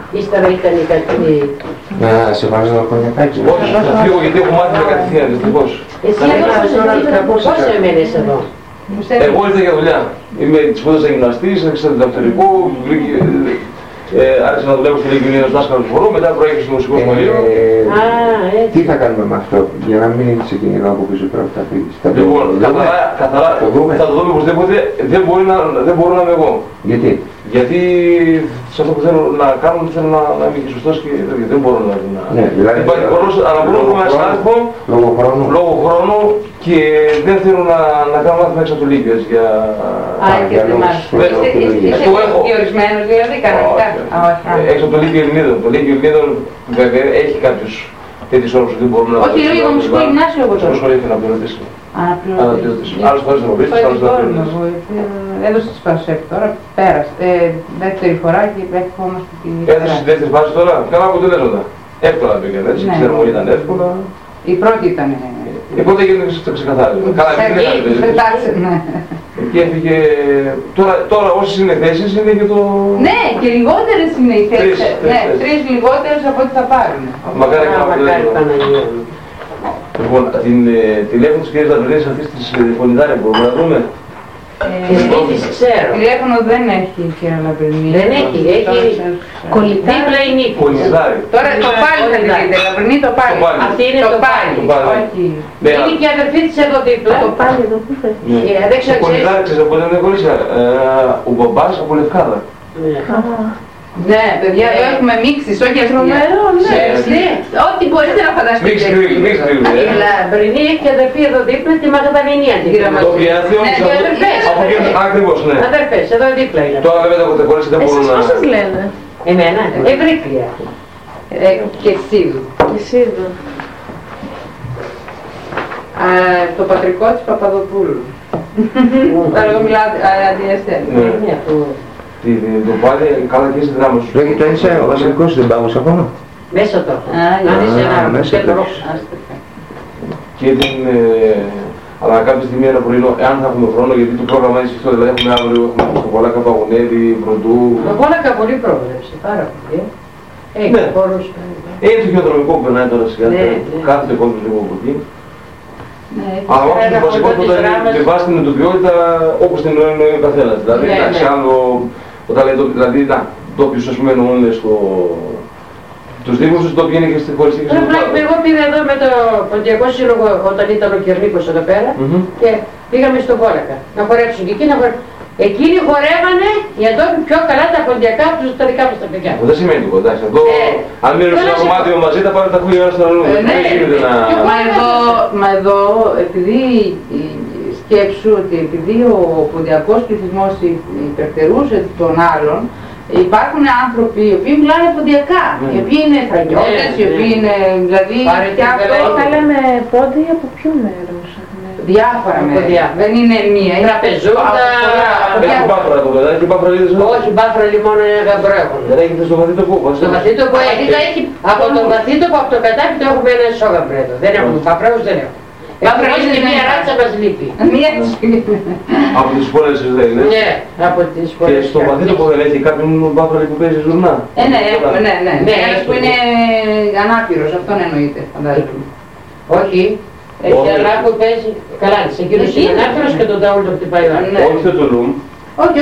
Ύστερα ήταν η κατρίνη. Να σε βάζω το κονιακάκι. Όχι, θα φύγω γιατί έχω μάθει με κατευθείαν, δυστυχώς. Εσύ εδώ πόσο έμενες εδώ? Εγώ ήρθα για δουλειά. Είμαι σπούδασα γυμναστής, άρχισα διδακτορικό, άρχισα να δουλεύω στη Λίγη Ελλήνας δάσκαλος χορού, μετά προέκυψε στο μουσικό σχολείο. Τι θα κάνουμε με αυτό, για να μην ξεκινήσω από πίσω τώρα που θα φύγεις? Λοιπόν, καθαρά, θα το δούμε οπωσδήποτε, δεν μπορώ να είμαι εγώ. Γιατί? Γιατί σε αυτό που θέλω να κάνω, θέλω να είμαι και σωστός και δεν μπορώ να... Ναι, δηλαδή... Αλλά μπορώ να είμαι συνάδελφο, λόγω χρόνου και δεν θέλω να κάνω μάθημα έξω από το Λύκειο. και δεν έχω διορισμένος δηλαδή κανονικά. Έξω από το Λύκειο Ελληνίδων. Το Λύκειο Ελληνίδων βέβαια έχει κάποιους τέτοιους όρους που δεν μπορούν να... Όχι, λίγο μουσικό γυμνάσιο εγώ τώρα. Σχολείο ήθελα να πληρωτήσω. Άλλες φορές δεν μπορείς, άλλες δεν μπορείς. Έδωσε τη Σπασέπ τώρα, πέρασε. Δεύτερη φορά και ευχόμαστε τη... Έδωσε τη δεύτερη φάση τώρα, καλά αποτελέσματα. Εύκολα πήγαν, έτσι, ξέρουμε ότι ήταν εύκολα. Η πρώτη ήταν... Η πρώτη έγινε το ξεκαθάρισμα. Καλά, ναι. Εκεί έφυγε... Τώρα όσες είναι θέσεις είναι και το... Ναι, και λιγότερες είναι οι θέσεις. Ναι, 3 λιγότερες από ό,τι θα πάρουν. Μακάρι Παναγία. Λοιπόν, την τηλέφωνο της κυρίας Λαμπρινής αυτής της Φωνιδάρια μπορούμε να δούμε. Της ξέρω. Τηλέφωνο δεν έχει η κυρία Λαμπρινή. Δεν έχει, δίπλα η Νίκη. Φωνιδάρια. Τώρα το πάλι θα τη δείτε, Λαμπρινή το πάλι. Αυτή είναι το πάλι. Είναι και η αδερφή της εδώ δίπλα. Το πάλι εδώ που θα. Δεν ξέρω ξέρεις. Φωνιδάρια ξέρεις από δεν είναι κορίτσια. Ο μπαμπάς από Λευκάδα. Ναι, παιδιά, έχουμε μίξεις, όχι τρομερό, ναι. Ό,τι μπορείτε να φανταστείτε. Μίξ γρήγορ. Η Λαμπρινή έχει αδερφή εδώ δίπλα, τη Μαγδαληνία. Το Βιάθειο, από εκεί ακριβώς, ναι. Αδερφές, εδώ δίπλα είναι. Τώρα βέβαια τα κορίτσια δεν μπορούν να... Εσείς πώς σας λένε? Εμένα, Ευρύκλεια. Και Σίδου. Το πατρικό της Παπαδοπούλου. Αλλά εγώ μιλάω αντιέστερα. Το πάλι καλά και στη δράμα σου. Λέγεται είσαι ο βασιλικός δεν πάγος ακόμα? Μέσα το. Μέσα το. Και την... Αλλά κάποια στιγμή ένα πρωινό, εάν θα έχουμε χρόνο, γιατί το πρόγραμμα είναι σφιχτό, δηλαδή έχουμε αύριο, έχουμε το Πολάκα, Παγωνέλη, Βροντού... Το Πολάκα πολύ πρόβλεψε, πάρα πολύ. Έχει χώρους. Είναι το γεωδρομικό που περνάει τώρα σιγά, κάθεται κόσμος λίγο από εκεί. Αλλά όχι, το βασικό που με βάση την εντοπιότητα όπως την εννοεί ο καθένας. Δηλαδή, εντάξει, άλλο, όταν λέει δηλαδή, ντόπιους ας πούμε εννοούν τους δήμους τους, ντόπιοι είναι και στη χωριστή και στην Ελλάδα. Εγώ πήγα εδώ με το Ποντιακό Σύλλογο όταν ήταν ο Κερνίκος εδώ πέρα και πήγαμε στο Βόλακα να χορέψουν και εκεί να χορέψουν. Εκείνοι χορεύανε για το πιο καλά τα ποντιακά από τα δικά μας τα παιδιά. Δεν σημαίνει τίποτα, εντάξει. Αυτό, αν μείνουν σε ένα δωμάτιο μαζί, θα πάρουν τα χούλια στο νου. Μα εδώ, επειδή σκέψου ότι επειδή ο ποντιακός πληθυσμός υπερτερούσε των άλλων, υπάρχουν άνθρωποι οι οποίοι μιλάνε ποντιακά, οι οποίοι είναι θρανιώτες, οι οποίοι είναι δηλαδή... Και αυτό θα λέμε πόντι από ποιο μέρος? Διάφορα μέρη. Δεν είναι μία. Είναι τραπεζούντα. Έχει Μπάφρα το παιδάκι, έχει Μπάφρα λίδες. Όχι, Μπάφρα λιμόνο είναι γαμπρέχον. Δεν έχετε στο Βαθύτοπο. Στο Βαθύτοπο έχει. Από τον Βαθύτοπο, από το κατάπιτο έχουμε ένα σόγαμπρέτο. Δεν έχουμε Μπάφραγους, δεν έχουμε. Μπάφρα είναι μία ράτσα μας λείπει. Από τις πόλες δεν είναι. Ναι, από τις πόλες. Και στο Βαθύτοπο δεν έχει κάποιον Μπάφρα που παίζει ζουρνά. Ναι. Ένας που είναι ανάπηρος, αυτόν εννοείται, φαντάζομαι. Όχι. Έχει ένα που παίζει, καλά, σε εκείνος είναι ανάπηρος και τον τάουλο χτυπάει ο άλλος. Όχι το Τουλούμ. Όχι,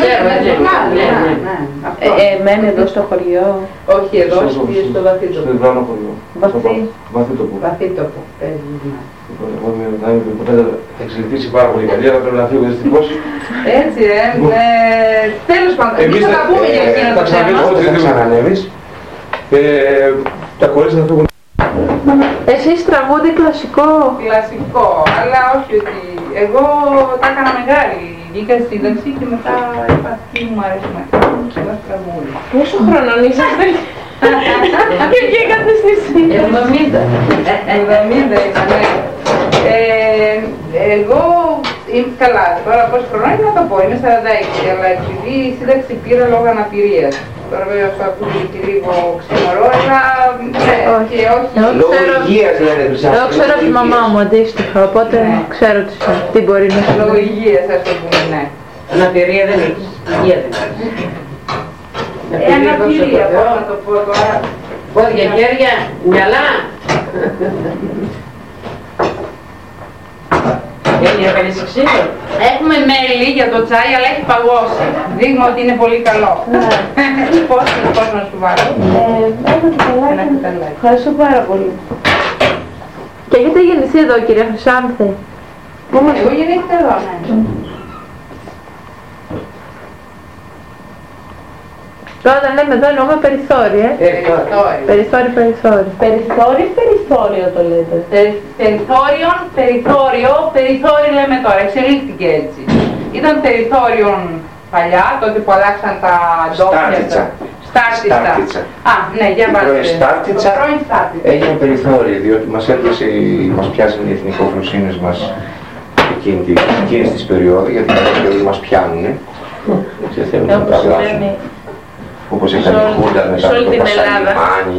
μένει εδώ στο χωριό. Όχι εδώ, στο Βαθύτοπο. Στο Ιβράνο χωριό. Βαθύτοπο. Βαθύτοπο, παίζει. Εγώ θα εξελιχθήσει πάρα πολύ καλή, αλλά πρέπει να φύγω δυστυχώς. Έτσι, τέλος πάντων, εμείς θα τα πούμε για εκείνο το θέμα. Θα ξανανεύεις. Τα κορίτσια θα φύγουν. Εσείς τραγούδι κλασικό? Κλασικό, αλλά όχι ότι... Εγώ τα έκανα μεγάλη, βγήκα στη σύνταξη και μετά είπα τι μου αρέσει να κάνω, ένα τραγούδι. Πόσο χρονών είσαστε? Και βγήκατε στη σύνταξη? 70 ήταν, ναι. Εγώ είμαι καλά, τώρα πόσο χρονών είναι να το πω, είμαι 46, αλλά επειδή η σύνταξη πήρα λόγω αναπηρίας. Τώρα βέβαια αυτό ακούγεται και λίγο ξενορό, αλλά και όχι. Λόγω υγείας λένε τους άνθρωποι. Εγώ ξέρω τη μαμά μου αντίστοιχα, οπότε ξέρω τι μπορεί να σημαίνει. Λόγω υγείας, ας το πούμε, ναι. Αναπηρία δεν έχεις, υγεία δεν έχεις. Αναπηρία, πώς να το πω τώρα. Πόδια, χέρια, μυαλά. Έκανες ξύλο. Έχουμε μέλι για το τσάι, αλλά έχει παγώσει. Δείχνουμε ότι είναι πολύ καλό. Πώς να σου βάλω. Ένα κουταλάκι. Ευχαριστώ πάρα πολύ. Και έχετε γεννηθεί εδώ, κυρία Χρυσάνθη? Εγώ γεννήθηκα εδώ, ναι. Τώρα όταν λέμε εδώ εννοούμε περιθώρια. Περιθώριο το λέτε. Περιθώριο λέμε τώρα, εξελίχθηκε έτσι. Ήταν περιθώριον παλιά, τότε που αλλάξαν τα ντόπια. Στάρτιτσα. Α, ναι, για πρώην Στάρτιτσα έγινε περιθώριο, διότι μας πιάσανε οι εθνικοφροσύνες μας εκείνης της περίοδου, γιατί μας πιάνουνε και θέλουν να τα αλλάξουν. Όπως έκανε η Χούντα μετά το Πασαλιμάνι.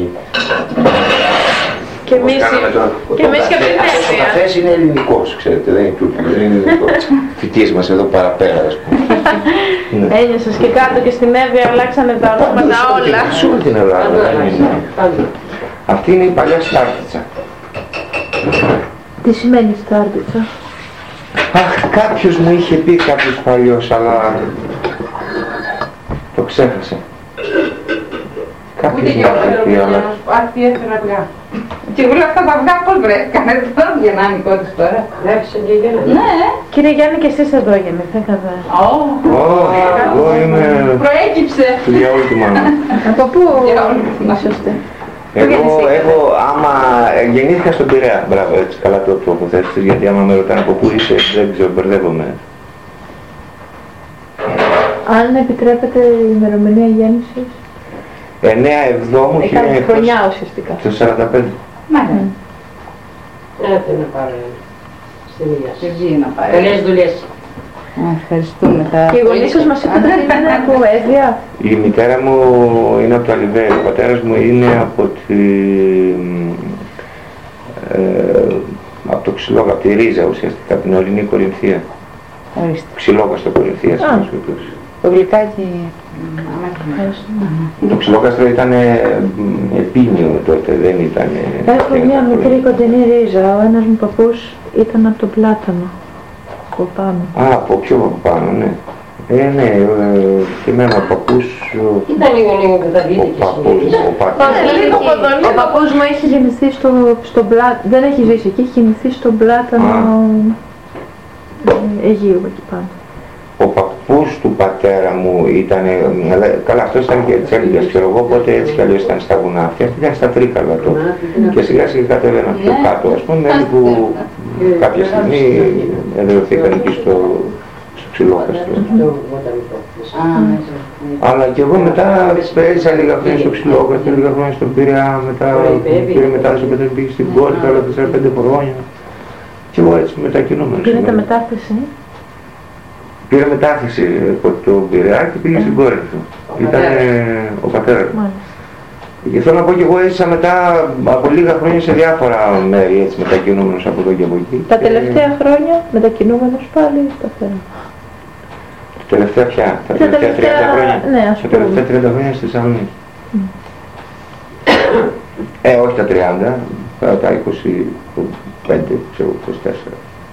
Και εμείς και από την Εύβοια. Ο καθές είναι ελληνικός, ξέρετε, δεν είναι τουρκικός, δεν είναι ελληνικός. Φοιτής μας εδώ παραπέρα, ας πούμε. Ένιωσες και κάτω και στην Εύβοια αλλάξανε τα ονόματα όλα. Σε όλη την Ελλάδα. Αυτή είναι η παλιά Στάρτιτσα. Τι σημαίνει Στάρτιτσα? Αχ, κάποιος μου είχε πει κάποιος παλιός, αλλά το ξέχασα. Ούτε και εγώ δεν θέλω να σου πω, τι έφερα αυγά. Και εγώ λέω αυτά τα αυγά πώς βρέθηκαν, δεν θα βγαινάνε κότες τώρα. Βρέθησαν και γίνανε. Ναι. Κύριε Γιάννη, και εσείς εδώ γεννηθήκατε? Όχι, εγώ είμαι... Προέκυψε. Για όλη τη μάνα. Από πού είσαστε? Εγώ άμα γεννήθηκα στον Πειραιά, μπράβο, έτσι καλά το αποθέτησες, γιατί άμα με ρωτάνε από πού είσαι, δεν ξέρω, μπερδεύομαι. Αν επιτρέπετε η ημερομηνία γέννησης. 9 Εβδόμου 1900. Έκανε χρονιά ουσιαστικά. Το 45. Μάλιστα. Έρθε να πάρω στην υγεία σας. να πάρει. Καλές δουλειές. Ευχαριστούμε. Και οι γονείς σας μας είπατε ότι είναι από Εύβοια. Η μητέρα μου είναι από το Αλιβέρι, ο πατέρας μου είναι από το Ξυλόγα, από τη Ρίζα ουσιαστικά, από την Ορεινή Κορινθία. Ξυλόγαστρο Κορινθίας. Το γλυκάκι. Το Ξυλόγαστρο ήταν επίμιο τότε, δεν ήταν... Έχω μια μικρή κοντινή Ρίζα, ο ένας μου παππούς ήταν από τον Πλάτανο, από πάνω. Α, από πιο από πάνω, ναι. Ναι, και εμένα ο παππούς... Ήταν λίγο που θα δείτε και Ο παππούς μου έχει γεννηθεί στον Πλάτανο, δεν έχει ζήσει εκεί, έχει γεννηθεί στον Πλάτανο Αιγείου εκεί πάνω. Ο παππούς του πατέρα μου ήταν, καλά αυτός ήταν και της Έλληνας, ξέρω εγώ, οπότε έτσι κι αλλιώς ήταν στα βουνά. Αυτή ήταν στα Τρίκαλα τότε. Και σιγά σιγά κατέβαιναν πιο κάτω, ας πούμε, μέχρι που κάποια στιγμή εδρεωθήκαν εκεί στο Ξυλόγαστρο. Αλλά και εγώ μετά έζησα λίγα χρόνια στο Ξυλόγαστρο, λίγα χρόνια στον Πειραιά, μετά πήρε μετάδοση όταν πήγε στην πόλη, αλλά 4-5 χρόνια. Και εγώ έτσι μετακινούμενος. Πήρατε μετάθεση? Πήρε μετάθεση από τον Πειραιά και πήγε στην κόρη του. Ήταν ο πατέρας μου. Και θέλω να πω και εγώ έζησα μετά από λίγα χρόνια σε διάφορα μέρη, έτσι μετακινούμενος από εδώ και από εκεί. Τα τελευταία χρόνια μετακινούμενος πάλι σταθερά. Τα τελευταία πια, τα τελευταία 30 χρόνια. Ναι, ας πούμε. Τα τελευταία 30 χρόνια στη Θεσσαλονίκη. Όχι τα 30, τα 25, ξέρω, 24.